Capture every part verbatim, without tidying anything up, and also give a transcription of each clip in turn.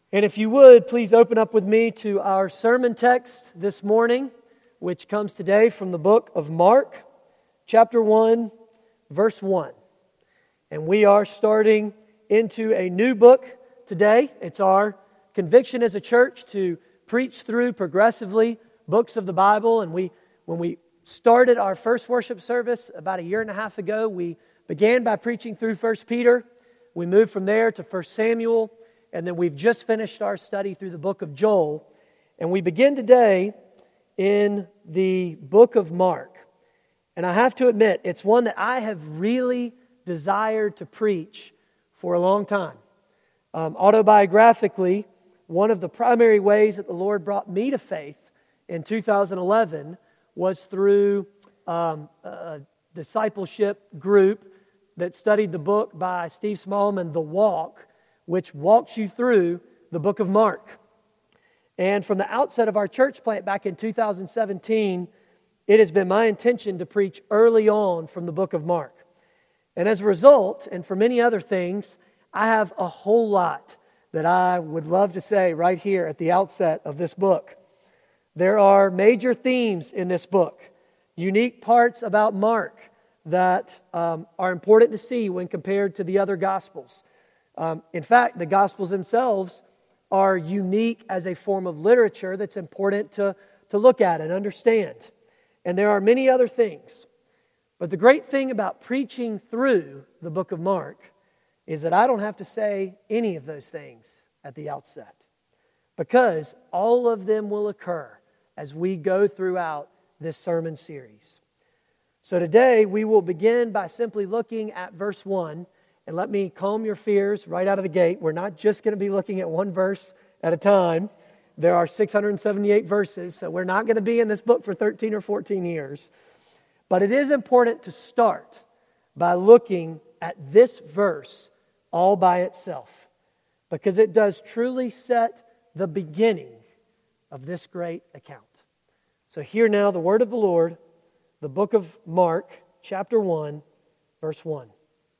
And if you would, please open up with me to our sermon text this morning, which comes today from the book of Mark, chapter one, verse one. And we are starting into a new book today. It's our conviction as a church to preach through progressively books of the Bible. And we, when we started our first worship service about a year and a half ago, we began by preaching through First Peter. We moved from there to First Samuel. And then we've just finished our study through the book of Joel. And we begin today in the book of Mark. And I have to admit, it's one that I have really desired to preach for a long time. Um, autobiographically, one of the primary ways that the Lord brought me to faith in two thousand eleven was through um, a discipleship group that studied the book by Steve Smallman, The Walk, which walks you through the book of Mark. And from the outset of our church plant back in two thousand seventeen, it has been my intention to preach early on from the book of Mark. And as a result, and for many other things, I have a whole lot that I would love to say right here at the outset of this book. There are major themes in this book, unique parts about Mark that um, are important to see when compared to the other Gospels. Um, in fact, the Gospels themselves are unique as a form of literature that's important to, to look at and understand. And there are many other things. But the great thing about preaching through the book of Mark is that I don't have to say any of those things at the outset, because all of them will occur as we go throughout this sermon series. So today we will begin by simply looking at verse one. And let me calm your fears right out of the gate. We're not just going to be looking at one verse at a time. There are six hundred seventy-eight verses, so we're not going to be in this book for thirteen or fourteen years. But it is important to start by looking at this verse all by itself, because it does truly set the beginning of this great account. So hear now the word of the Lord, the book of Mark, chapter one, verse one.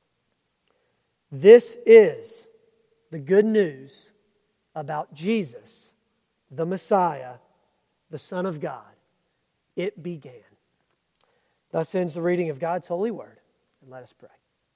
This is the good news about Jesus, the Messiah, the Son of God. It began. Thus ends the reading of God's holy word. And let us pray.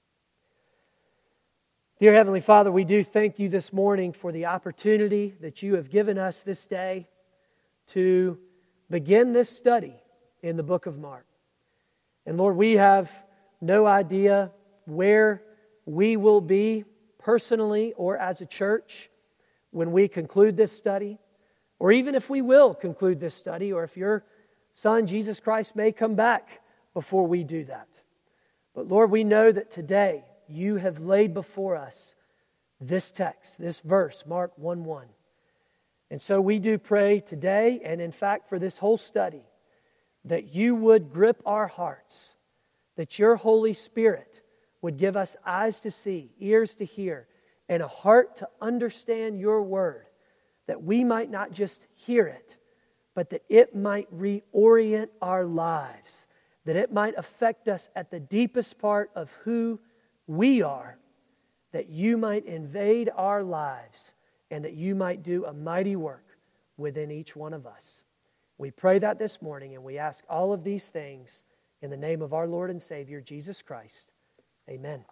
Dear Heavenly Father, we do thank you this morning for the opportunity that you have given us this day to begin this study in the book of Mark. And Lord, we have no idea where we will be personally or as a church when we conclude this study, or even if we will conclude this study, or if your Son, Jesus Christ, may come back before we do that. But Lord, we know that today you have laid before us this text, this verse, Mark one one. And so we do pray today, and in fact for this whole study, that you would grip our hearts, that your Holy Spirit would give us eyes to see, ears to hear, and a heart to understand your word, that we might not just hear it, but that it might reorient our lives, that it might affect us at the deepest part of who we are, that you might invade our lives, and that you might do a mighty work within each one of us. We pray that this morning, and we ask all of these things in the name of our Lord and Savior, Jesus Christ. Amen.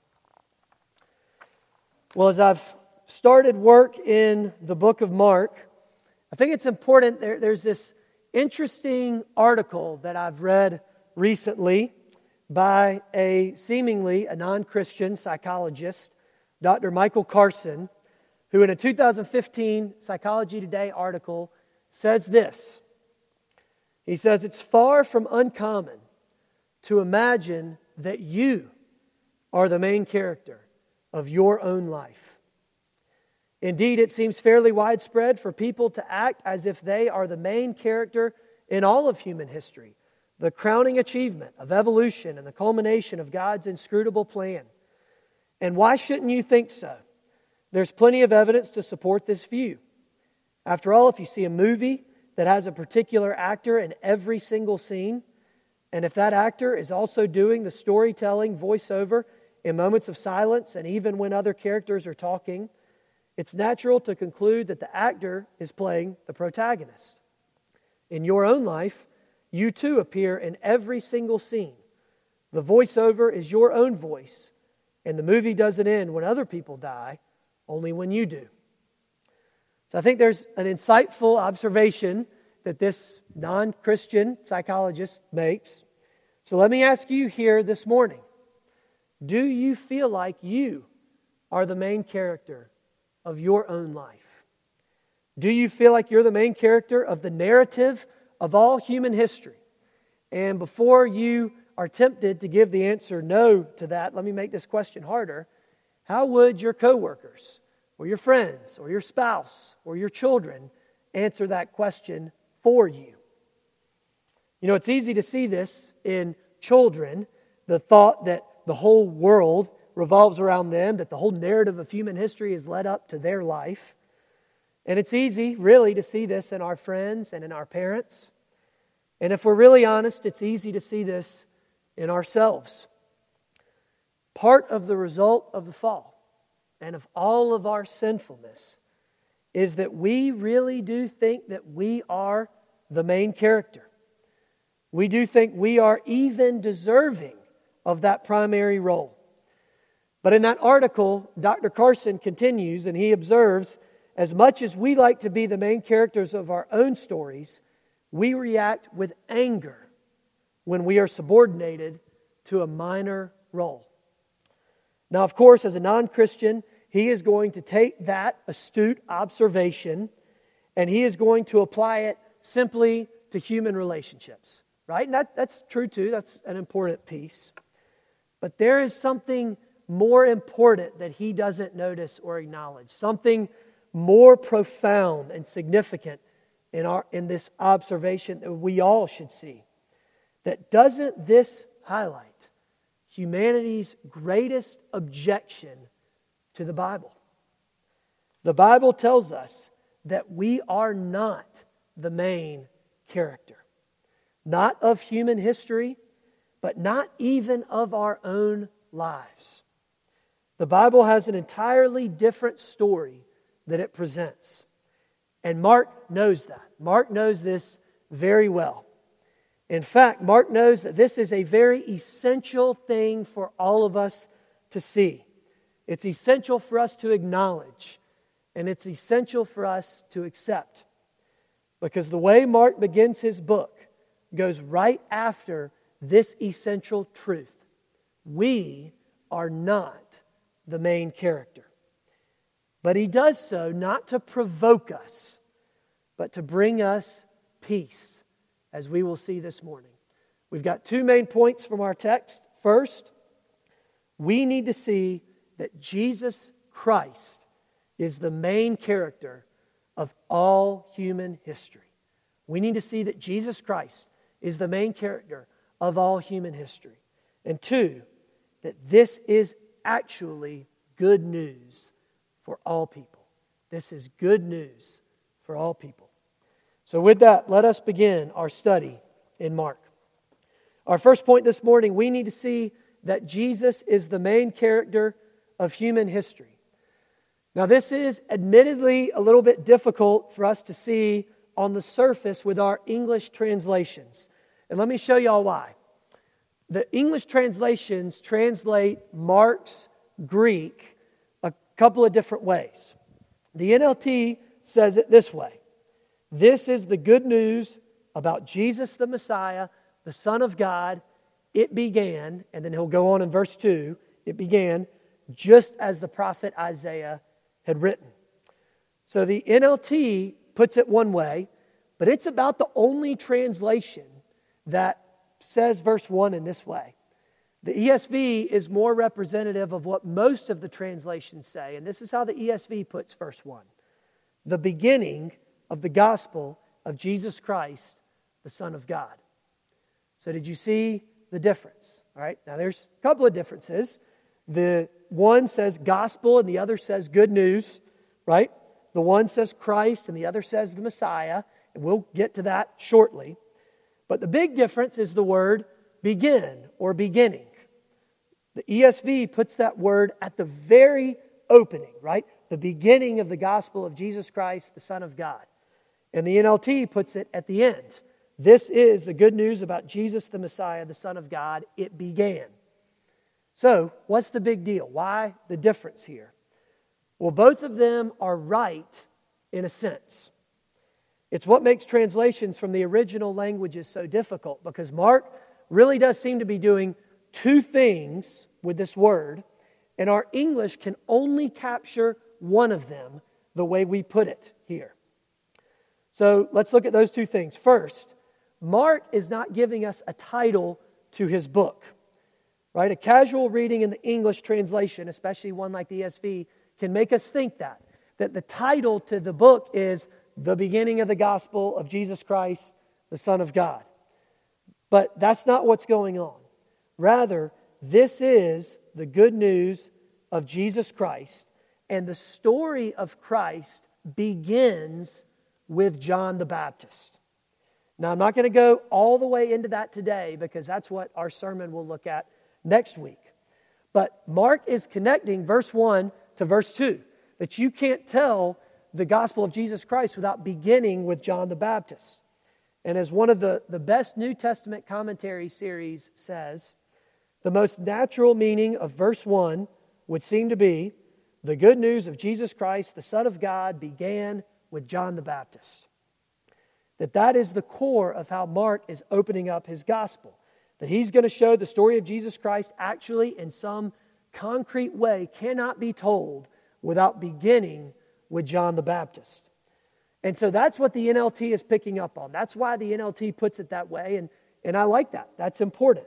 Well, as I've started work in the book of Mark, I think it's important, there, there's this interesting article that I've read recently by a seemingly a non-Christian psychologist, Doctor Michael Carson, who in a two thousand fifteen Psychology Today article says this. He says, "It's far from uncommon to imagine that you are the main character of your own life. Indeed, it seems fairly widespread for people to act as if they are the main character in all of human history, the crowning achievement of evolution and the culmination of God's inscrutable plan. And why shouldn't you think so? There's plenty of evidence to support this view. After all, if you see a movie that has a particular actor in every single scene, and if that actor is also doing the storytelling voiceover in moments of silence and even when other characters are talking, it's natural to conclude that the actor is playing the protagonist. In your own life, you too appear in every single scene. The voiceover is your own voice, and the movie doesn't end when other people die, only when you do. So I think there's an insightful observation that this non-Christian psychologist makes. So let me ask you here this morning, do you feel like you are the main character of your own life? Do you feel like you're the main character of the narrative of all human history? And before you are tempted to give the answer no to that, let me make this question harder. How would your coworkers or your friends or your spouse or your children answer that question for you? You know, it's easy to see this in children, the thought that the whole world revolves around them, that the whole narrative of human history is led up to their life. And it's easy, really, to see this in our friends and in our parents. And if we're really honest, it's easy to see this in ourselves. Part of the result of the fall and of all of our sinfulness is that we really do think that we are the main character. We do think we are even deserving of that primary role. But in that article, Doctor Carson continues and he observes, as much as we like to be the main characters of our own stories, we react with anger when we are subordinated to a minor role. Now, of course, as a non-Christian, he is going to take that astute observation and he is going to apply it simply to human relationships, right? And that, that's true too. That's an important piece. But there is something more important that he doesn't notice or acknowledge, something more profound and significant in our in this observation that we all should see. That doesn't this highlight humanity's greatest objection to the Bible? The Bible tells us that we are not the main character, not of human history, but not even of our own lives. The Bible has an entirely different story that it presents. And Mark knows that. Mark knows this very well. In fact, Mark knows that this is a very essential thing for all of us to see. It's essential for us to acknowledge, and it's essential for us to accept. Because the way Mark begins his book goes right after this essential truth. We are not the main character. But he does so not to provoke us, but to bring us peace, as we will see this morning. We've got two main points from our text. First, we need to see that Jesus Christ is the main character of all human history. We need to see that Jesus Christ is the main character of all human history. And two, that this is actually good news for all people. This is good news for all people. So with that, let us begin our study in Mark. Our first point this morning, we need to see that Jesus is the main character of human history. Now, this is admittedly a little bit difficult for us to see on the surface with our English translations. And let me show y'all why. The English translations translate Mark's Greek a couple of different ways. The N L T says it this way: this is the good news about Jesus the Messiah, the Son of God. It began, and then he'll go on in verse two, it began just as the prophet Isaiah had written. So the N L T puts it one way, but it's about the only translation that says verse one in this way. The E S V is more representative of what most of the translations say, and this is how the E S V puts verse one. The beginning of the gospel of Jesus Christ, the Son of God. So did you see the difference? All right, now there's a couple of differences. The one says gospel and the other says good news, right? The one says Christ and the other says the Messiah, and we'll get to that shortly. But the big difference is the word begin or beginning. The E S V puts that word at the very opening, right? the beginning of the gospel of Jesus Christ, the Son of God. And the N L T puts it at the end. This is the good news about Jesus the Messiah, the Son of God. It began. So, what's the big deal? Why the difference here? Well, both of them are right in a sense. It's what makes translations from the original languages so difficult, because Mark really does seem to be doing two things with this word, and our English can only capture one of them the way we put it here. So let's look at those two things. First, Mark is not giving us a title to his book. Right? A casual reading in the English translation, especially one like the E S V, can make us think that. That the title to the book is The Beginning of the Gospel of Jesus Christ, the Son of God. But that's not what's going on. Rather, this is the good news of Jesus Christ. And the story of Christ begins with John the Baptist. Now, I'm not going to go all the way into that today, because that's what our sermon will look at next week. But Mark is connecting verse one to verse two. That you can't tell the gospel of Jesus Christ without beginning with John the Baptist. And as one of the, the best New Testament commentary series says, the most natural meaning of verse one would seem to be, the good news of Jesus Christ, the Son of God, began with John the Baptist. That that is the core of how Mark is opening up his gospel. That he's going to show the story of Jesus Christ actually in some concrete way cannot be told without beginning with John the Baptist. And so that's what the N L T is picking up on. That's why the N L T puts it that way, and, and I like that. That's important.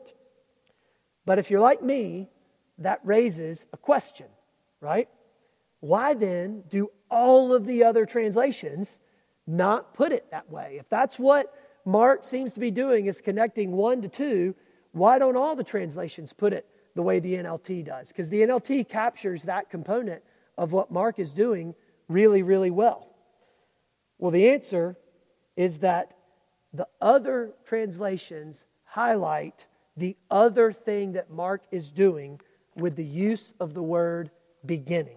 But if you're like me, that raises a question, right? Why then do all of the other translations not put it that way? If that's what Mark seems to be doing, is connecting one to two, why don't all the translations put it the way the N L T does? Because the N L T captures that component of what Mark is doing really, really well. Well, the answer is that the other translations highlight the other thing that Mark is doing with the use of the word beginning.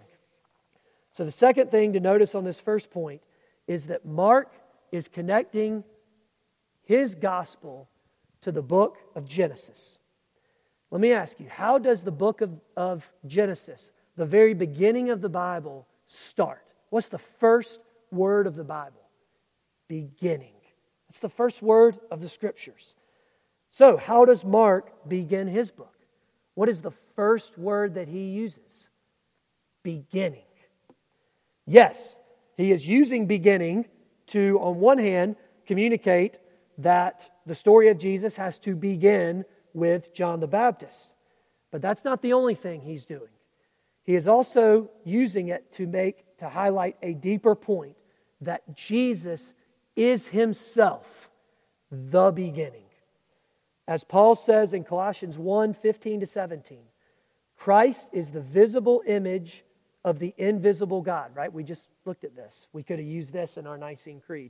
So the second thing to notice on this first point is that Mark is connecting his gospel to the book of Genesis. Let me ask you, how does the book of, of Genesis, the very beginning of the Bible, start? What's the first word of the Bible? Beginning. That's the first word of the Scriptures. So, how does Mark begin his book? What is the first word that he uses? Beginning. Yes, he is using beginning to, on one hand, communicate that the story of Jesus has to begin with John the Baptist. But that's not the only thing he's doing. He is also using it to make, to highlight a deeper point, that Jesus is himself the beginning. As Paul says in Colossians one, fifteen to seventeen, Christ is the visible image of the invisible God, right? We just looked at this. We could have used this in our Nicene Creed.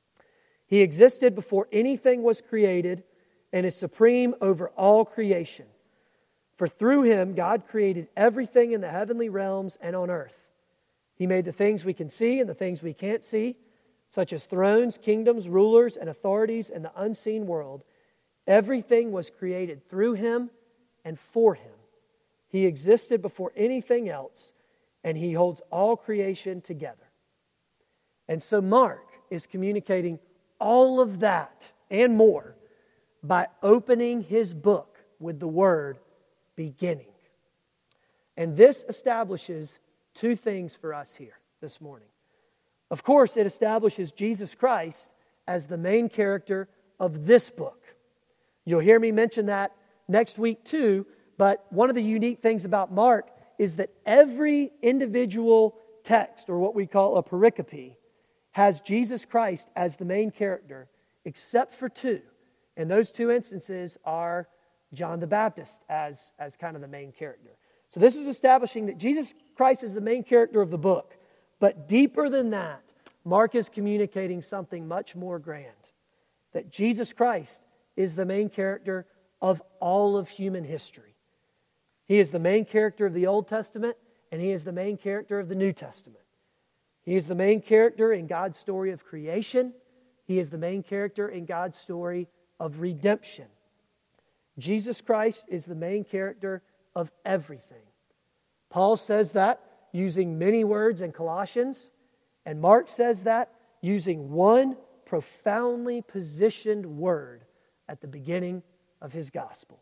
He existed before anything was created and is supreme over all creation. For through him, God created everything in the heavenly realms and on earth. He made the things we can see and the things we can't see, such as thrones, kingdoms, rulers, and authorities in the unseen world. Everything was created through him and for him. He existed before anything else, and he holds all creation together. And so Mark is communicating all of that and more by opening his book with the word beginning. And this establishes two things for us here this morning. Of course, it establishes Jesus Christ as the main character of this book. You'll hear me mention that next week too, but one of the unique things about Mark is that every individual text, or what we call a pericope, has Jesus Christ as the main character, except for two. And those two instances are John the Baptist as, as kind of the main character. So this is establishing that Jesus Christ is the main character of the book. But deeper than that, Mark is communicating something much more grand. That Jesus Christ is the main character of all of human history. He is the main character of the Old Testament, and he is the main character of the New Testament. He is the main character in God's story of creation. He is the main character in God's story of redemption. Jesus Christ is the main character of everything. Paul says that using many words in Colossians, and Mark says that using one profoundly positioned word at the beginning of his gospel.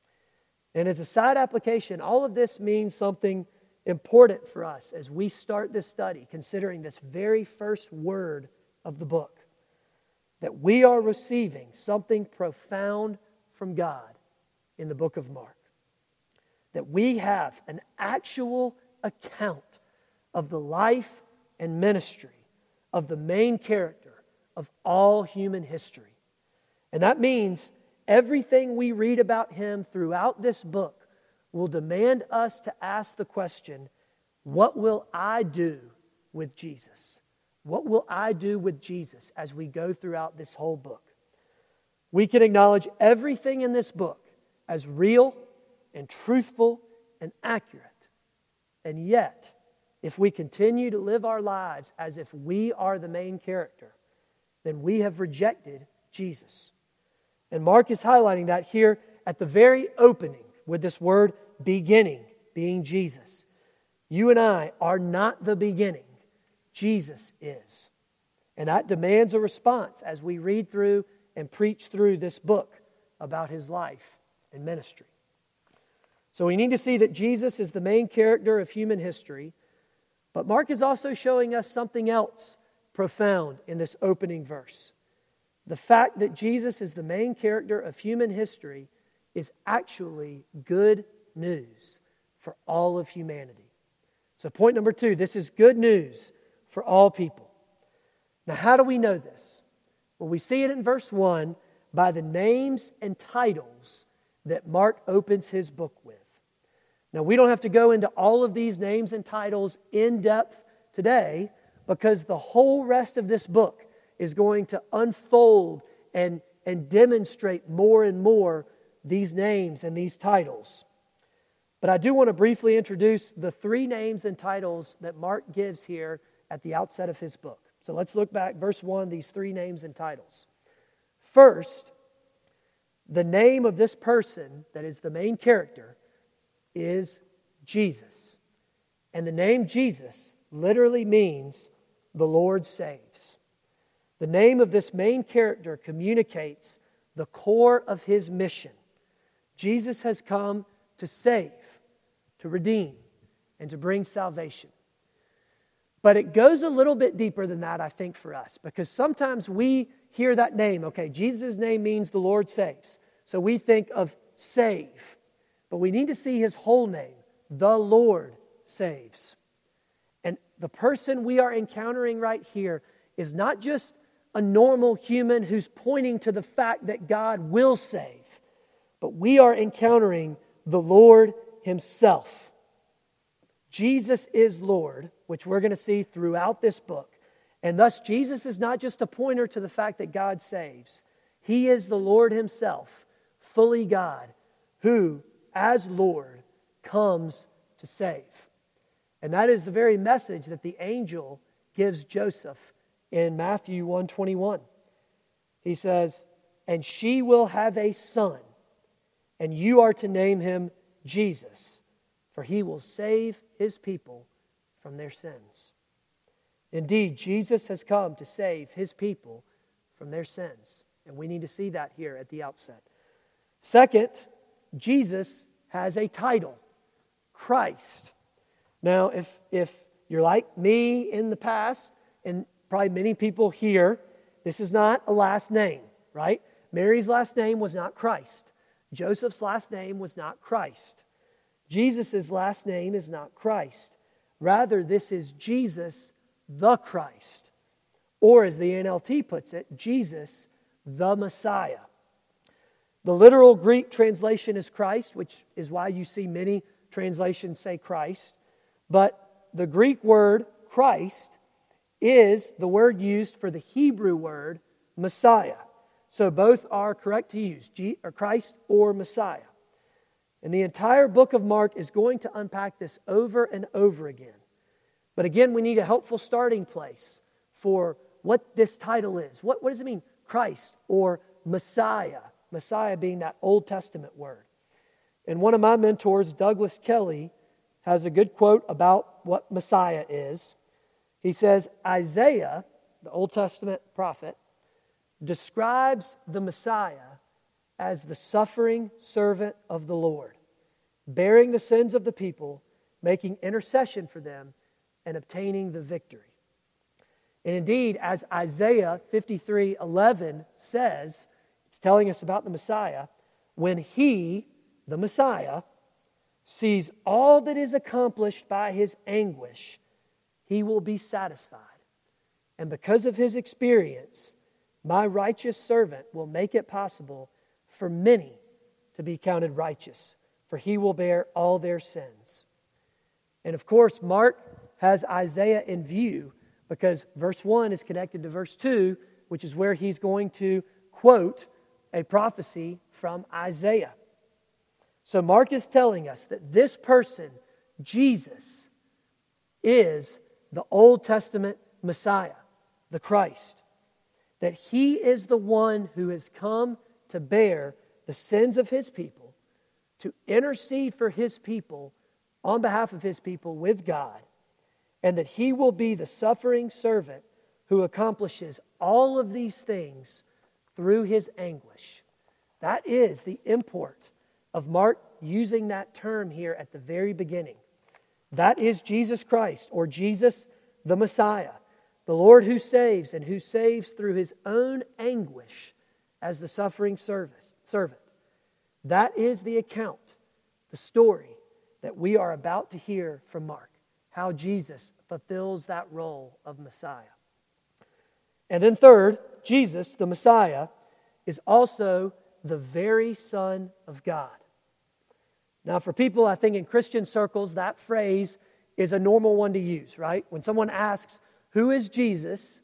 And as a side application, all of this means something important for us as we start this study, considering this very first word of the book, that we are receiving something profound from God in the book of Mark. That we have an actual account of the life and ministry of the main character of all human history. And that means everything we read about him throughout this book will demand us to ask the question, what will I do with Jesus? What will I do with Jesus as we go throughout this whole book? We can acknowledge everything in this book as real and truthful and accurate. And yet, if we continue to live our lives as if we are the main character, then we have rejected Jesus. And Mark is highlighting that here at the very opening with this word beginning, being Jesus. You and I are not the beginning. Jesus is. And that demands a response as we read through and preach through this book about his life and ministry. So we need to see that Jesus is the main character of human history, but Mark is also showing us something else profound in this opening verse. The fact that Jesus is the main character of human history is actually good news for all of humanity. So point number two, this is good news for all people. Now, how do we know this? Well, we see it in verse one by the names and titles that Mark opens his book with. Now, we don't have to go into all of these names and titles in depth today because the whole rest of this book is going to unfold and, and demonstrate more and more these names and these titles. But I do want to briefly introduce the three names and titles that Mark gives here at the outset of his book. So let's look back, verse one, these three names and titles. First, the name of this person that is the main character is Jesus. And the name Jesus literally means the Lord saves. The name of this main character communicates the core of his mission. Jesus has come to save, to redeem, and to bring salvation. But it goes a little bit deeper than that, I think, for us. Because sometimes we hear that name. Okay, Jesus' name means the Lord saves. So we think of save. But we need to see his whole name. The Lord saves. And the person we are encountering right here is not just a normal human who's pointing to the fact that God will save. But we are encountering the Lord himself. Jesus is Lord, which we're going to see throughout this book. And thus, Jesus is not just a pointer to the fact that God saves. He is the Lord himself, fully God, who, as Lord, comes to save. And that is the very message that the angel gives Joseph in Matthew one twenty-one. He says, "And she will have a son, and you are to name him Jesus, for he will save his people from their sins." Indeed, Jesus has come to save his people from their sins. And we need to see that here at the outset. Second, Jesus has a title, Christ. Now, if, if you're like me in the past, and probably many people here, this is not a last name, right? Mary's last name was not Christ. Joseph's last name was not Christ. Jesus' last name is not Christ. Rather, this is Jesus the Christ. Or as the N L T puts it, Jesus the Messiah. The literal Greek translation is Christ, which is why you see many translations say Christ. But the Greek word Christ is the word used for the Hebrew word Messiah. So both are correct to use, Christ or Messiah. And the entire book of Mark is going to unpack this over and over again. But again, we need a helpful starting place for what this title is. What, what does it mean? Christ or Messiah. Messiah being that Old Testament word. And one of my mentors, Douglas Kelly, has a good quote about what Messiah is. He says, Isaiah, the Old Testament prophet, describes the Messiah as the suffering servant of the Lord, bearing the sins of the people, making intercession for them, and obtaining the victory. And indeed, as Isaiah fifty-three eleven says, it's telling us about the Messiah, when He, the Messiah, sees all that is accomplished by His anguish, He will be satisfied. And because of His experience, my righteous servant will make it possible for many to be counted righteous, for He will bear all their sins. And of course, Mark has Isaiah in view because verse one is connected to verse two, which is where he's going to quote a prophecy from Isaiah. So Mark is telling us that this person, Jesus, is the Old Testament Messiah, the Christ. That He is the one who has come to bear the sins of His people, to intercede for His people on behalf of His people with God, and that He will be the suffering servant who accomplishes all of these things through His anguish. That is the import of Mark using that term here at the very beginning. That is Jesus Christ, or Jesus the Messiah, the Lord who saves and who saves through His own anguish as the suffering service, servant. That is the account, the story that we are about to hear from Mark, how Jesus fulfills that role of Messiah. And then third, Jesus, the Messiah, is also the very Son of God. Now, for people, I think in Christian circles, that phrase is a normal one to use, right? When someone asks, who is Jesus?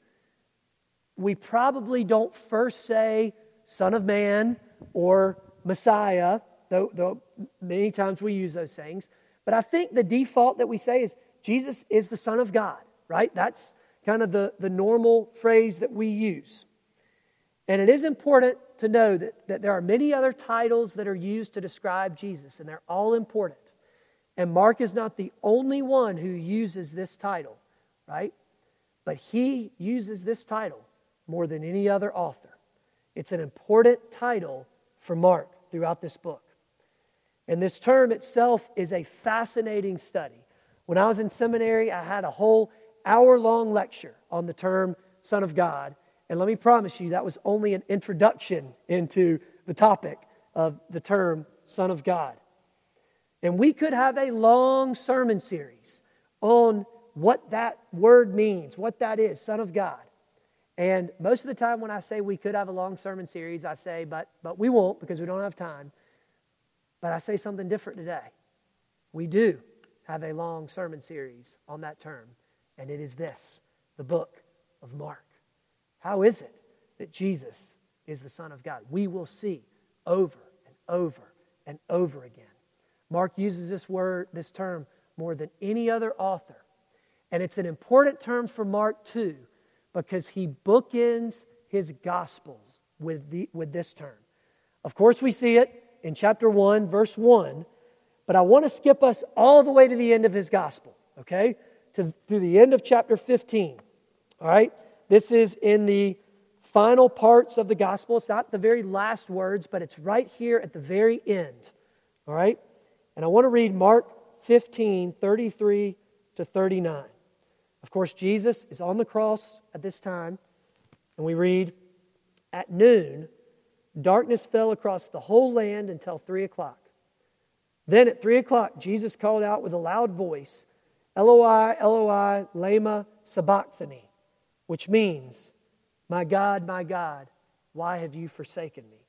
We probably don't first say Son of Man or Messiah, though, though many times we use those things. But I think the default that we say is Jesus is the Son of God, right? That's kind of the, the normal phrase that we use. And it is important to know that, that there are many other titles that are used to describe Jesus, and they're all important. And Mark is not the only one who uses this title, right? But he uses this title more than any other author. It's an important title for Mark throughout this book. And this term itself is a fascinating study. When I was in seminary, I had a whole hour-long lecture on the term Son of God. And let me promise you, that was only an introduction into the topic of the term Son of God. And we could have a long sermon series on what that word means, what that is, Son of God. And most of the time when I say we could have a long sermon series, I say, but, but we won't because we don't have time. But I say something different today. We do have a long sermon series on that term, and it is this, the book of Mark. How is it that Jesus is the Son of God? We will see over and over and over again. Mark uses this word, this term, more than any other author. And it's an important term for Mark too, because he bookends his Gospels with, the, with this term. Of course, we see it in chapter one, verse one, but I want to skip us all the way to the end of his Gospel, okay? To, to the end of chapter fifteen, all right? This is in the final parts of the Gospel. It's not the very last words, but it's right here at the very end, all right? And I want to read Mark fifteen, thirty-three to thirty-nine. Of course, Jesus is on the cross at this time, and we read, at noon, darkness fell across the whole land until three o'clock. Then at three o'clock, Jesus called out with a loud voice, Eloi, Eloi, lema sabachthani, which means, my God, my God, why have you forsaken me?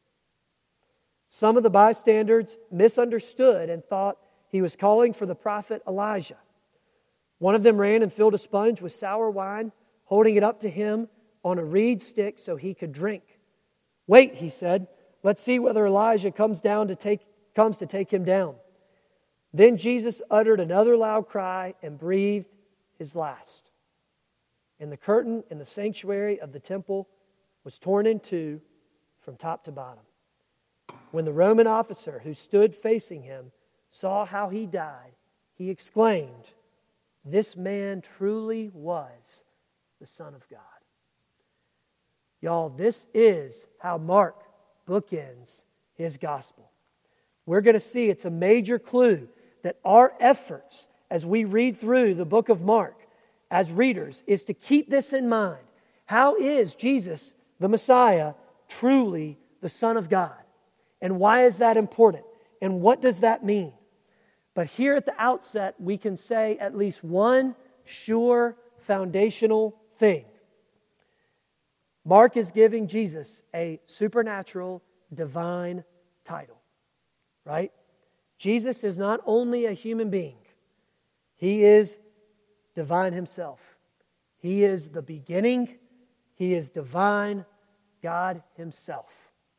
Some of the bystanders misunderstood and thought he was calling for the prophet Elijah. One of them ran and filled a sponge with sour wine, holding it up to him on a reed stick so he could drink. Wait, he said, let's see whether Elijah comes down to take comes to take him down. Then Jesus uttered another loud cry and breathed his last. And the curtain in the sanctuary of the temple was torn in two from top to bottom. When the Roman officer who stood facing him saw how he died, he exclaimed, "This man truly was the Son of God." Y'all, this is how Mark bookends his gospel. We're going to see it's a major clue that our efforts as we read through the book of Mark as readers is to keep this in mind. How is Jesus, the Messiah, truly the Son of God? And why is that important? And what does that mean? But here at the outset, we can say at least one sure foundational thing. Mark is giving Jesus a supernatural, divine title, right? Jesus is not only a human being, He is divine Himself. He is the beginning, He is divine, God Himself.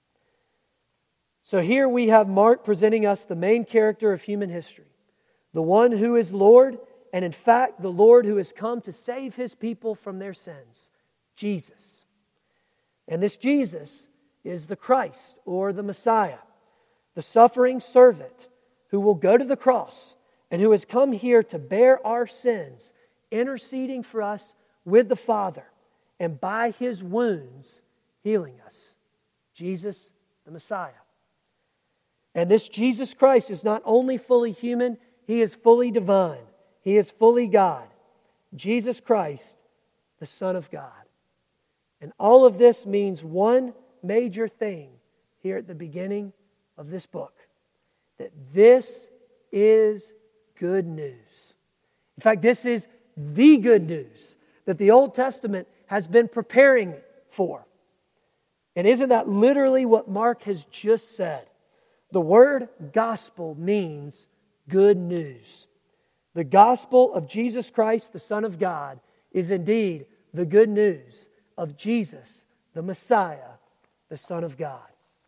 So here we have Mark presenting us the main character of human history, the one who is Lord, and in fact, the Lord who has come to save His people from their sins, Jesus. And this Jesus is the Christ, or the Messiah, the suffering servant who will go to the cross and who has come here to bear our sins, interceding for us with the Father, and by His wounds healing us. Jesus, the Messiah. And this Jesus Christ is not only fully human, He is fully divine. He is fully God. Jesus Christ, the Son of God. And all of this means one major thing here at the beginning of this book. That this is good news. In fact, this is the good news that the Old Testament has been preparing for. And isn't that literally what Mark has just said? The word gospel means good news. The gospel of Jesus Christ, the Son of God, is indeed the good news of Jesus, the Messiah, the Son of God.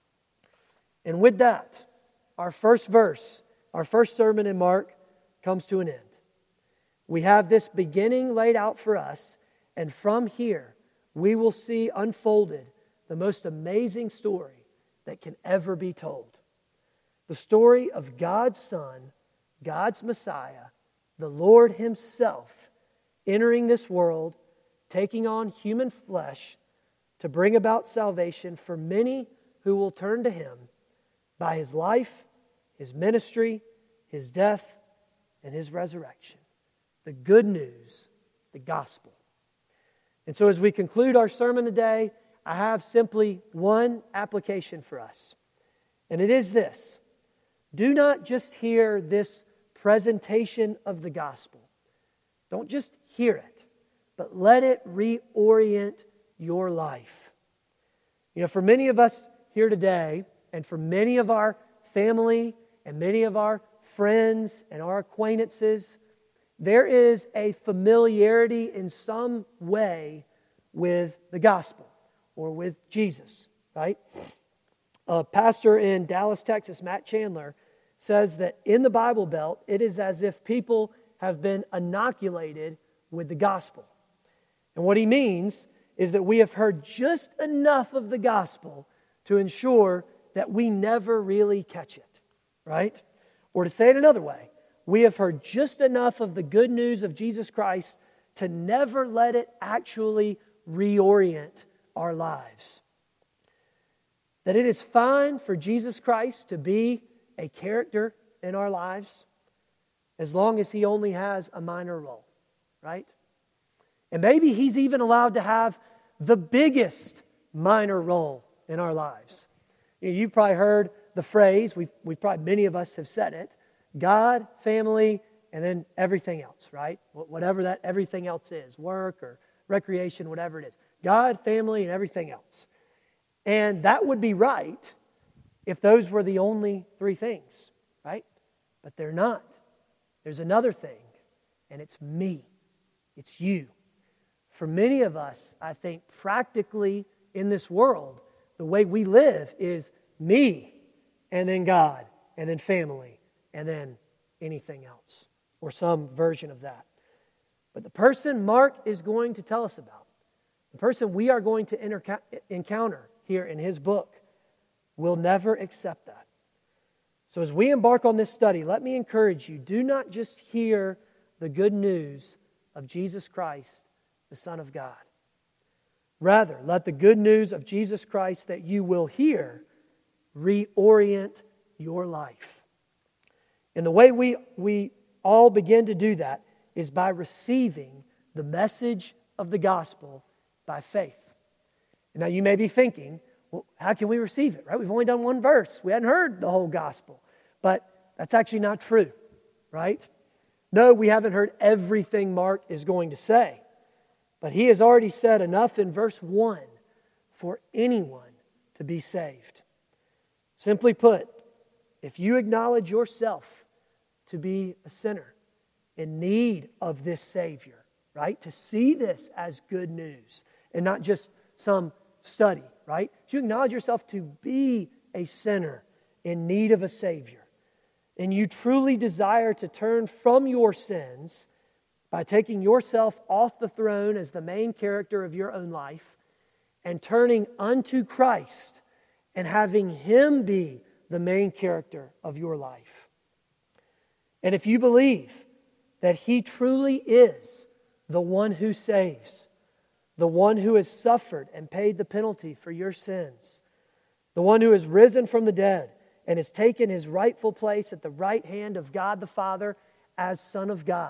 And with that, our first verse, our first sermon in Mark comes to an end. We have this beginning laid out for us, and from here we will see unfolded the most amazing story that can ever be told. The story of God's Son, God's Messiah, the Lord Himself, entering this world, taking on human flesh to bring about salvation for many who will turn to Him by His life, His ministry, His death, and His resurrection. The good news, the gospel. And so as we conclude our sermon today, I have simply one application for us. And it is this. Do not just hear this presentation of the gospel. Don't just hear it, but let it reorient your life. You know, for many of us here today, and for many of our family and many of our friends and our acquaintances, there is a familiarity in some way with the gospel or with Jesus, right? A pastor in Dallas, Texas, Matt Chandler, says that in the Bible Belt, it is as if people have been inoculated with the gospel. And what he means is that we have heard just enough of the gospel to ensure that we never really catch it, right? Or to say it another way, we have heard just enough of the good news of Jesus Christ to never let it actually reorient our lives. That it is fine for Jesus Christ to be a character in our lives as long as He only has a minor role, right? And maybe He's even allowed to have the biggest minor role in our lives. You know, you've probably heard the phrase, we've, we've probably, many of us have said it, God, family, and then everything else, right? Whatever that everything else is, work or recreation, whatever it is. God, family, and everything else. And that would be right if those were the only three things, right? But they're not. There's another thing, and it's me. It's you. For many of us, I think practically in this world, the way we live is me, and then God, and then family, and then anything else, or some version of that. But the person Mark is going to tell us about, the person we are going to inter- encounter here in his book, will never accept that. So as we embark on this study, let me encourage you, do not just hear the good news of Jesus Christ, the Son of God. Rather, let the good news of Jesus Christ that you will hear reorient your life. And the way we, we all begin to do that is by receiving the message of the gospel by faith. Now you may be thinking, well, how can we receive it, right? We've only done one verse. We hadn't heard the whole gospel. But that's actually not true, right? No, we haven't heard everything Mark is going to say. But he has already said enough in verse one for anyone to be saved. Simply put, if you acknowledge yourself to be a sinner in need of this Savior, right? To see this as good news and not just some study, right? If you acknowledge yourself to be a sinner in need of a Savior, and you truly desire to turn from your sins by taking yourself off the throne as the main character of your own life and turning unto Christ and having Him be the main character of your life. And if you believe that He truly is the one who saves, the one who has suffered and paid the penalty for your sins, the one who has risen from the dead and has taken His rightful place at the right hand of God the Father as Son of God.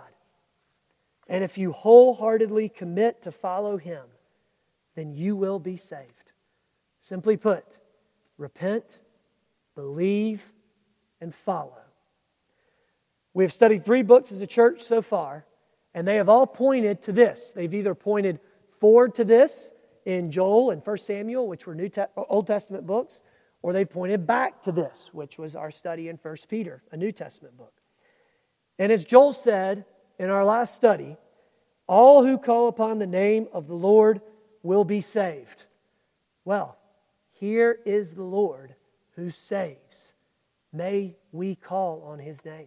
And if you wholeheartedly commit to follow Him, then you will be saved. Simply put, repent, believe, and follow. We have studied three books as a church so far, and they have all pointed to this. They've either pointed forward to this in Joel and First Samuel, which were New Te- Old Testament books, or they've pointed back to this, which was our study in First Peter, a New Testament book. And as Joel said in our last study, all who call upon the name of the Lord will be saved. Well, here is the Lord who saves. May we call on His name.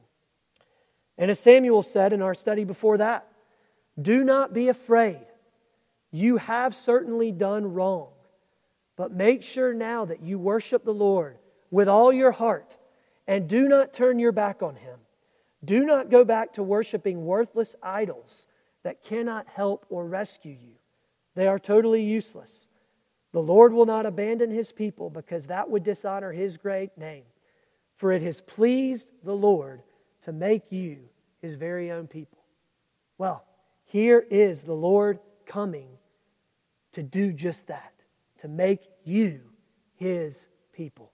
And as Samuel said in our study before that, do not be afraid. You have certainly done wrong. But make sure now that you worship the Lord with all your heart and do not turn your back on Him. Do not go back to worshiping worthless idols that cannot help or rescue you. They are totally useless. The Lord will not abandon His people because that would dishonor His great name. For it has pleased the Lord to make you His very own people. Well, here is the Lord coming to do just that, to make you His people.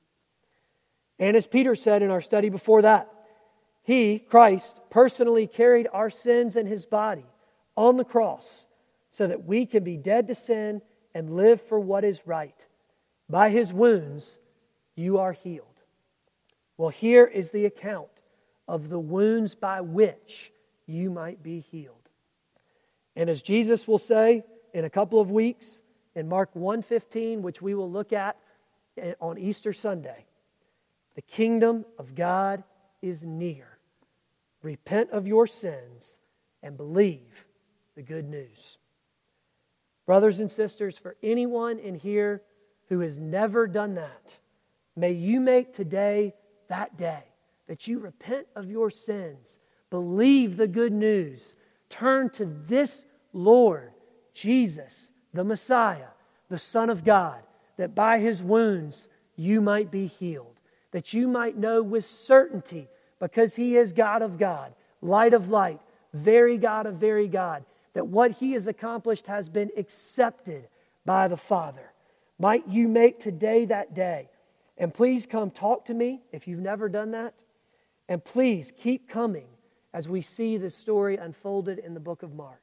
And as Peter said in our study before that, He, Christ, personally carried our sins in His body on the cross so that we can be dead to sin and live for what is right. By His wounds, you are healed. Well, here is the account of the wounds by which you might be healed. And as Jesus will say in a couple of weeks, in Mark one fifteen, which we will look at on Easter Sunday, the kingdom of God is near. Repent of your sins and believe the good news. Brothers and sisters, for anyone in here who has never done that, may you make today that day that you repent of your sins, believe the good news, turn to this Lord, Jesus, the Messiah, the Son of God, that by His wounds you might be healed, that you might know with certainty, because He is God of God, light of light, very God of very God, that what He has accomplished has been accepted by the Father. Might you make today that day. And please come talk to me if you've never done that. And please keep coming as we see this story unfolded in the book of Mark.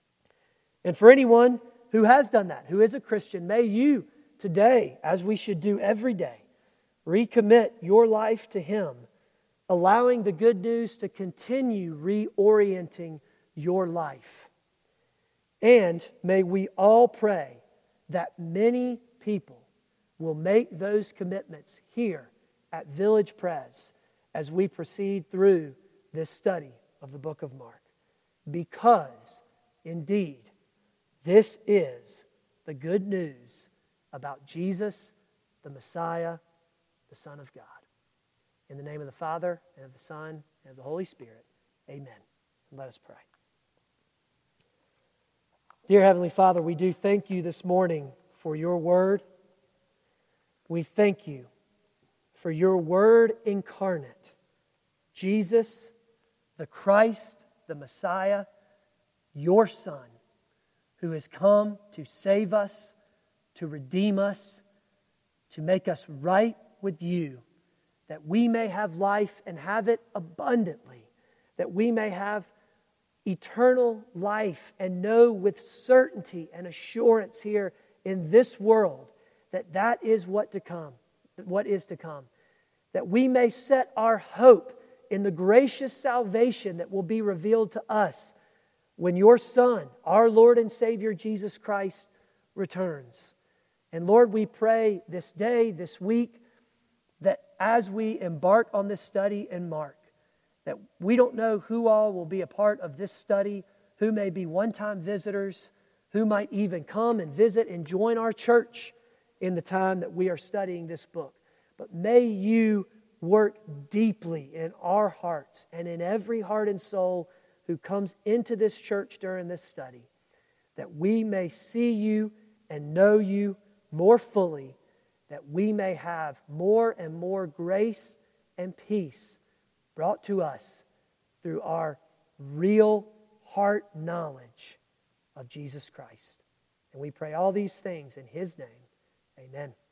And for anyone who has done that, who is a Christian, may you today, as we should do every day, recommit your life to Him, allowing the good news to continue reorienting your life. And may we all pray that many people will make those commitments here at Village Pres as we proceed through this study of the book of Mark. Because indeed, this is the good news about Jesus, the Messiah, the Son of God. In the name of the Father, and of the Son, and of the Holy Spirit, amen. And let us pray. Dear Heavenly Father, we do thank you this morning for your word. We thank you for your word incarnate, Jesus, the Christ, the Messiah, your Son, who has come to save us, to redeem us, to make us right with you, that we may have life and have it abundantly, that we may have eternal life and know with certainty and assurance here in this world that that is what to come, what is to come, that we may set our hope in the gracious salvation that will be revealed to us when your Son, our Lord and Savior Jesus Christ, returns. And Lord, we pray this day, this week, that as we embark on this study in Mark, that we don't know who all will be a part of this study, who may be one-time visitors, who might even come and visit and join our church in the time that we are studying this book. But may you work deeply in our hearts and in every heart and soul who comes into this church during this study, that we may see you and know you more fully, that we may have more and more grace and peace brought to us through our real heart knowledge of Jesus Christ. And we pray all these things in His name. Amen.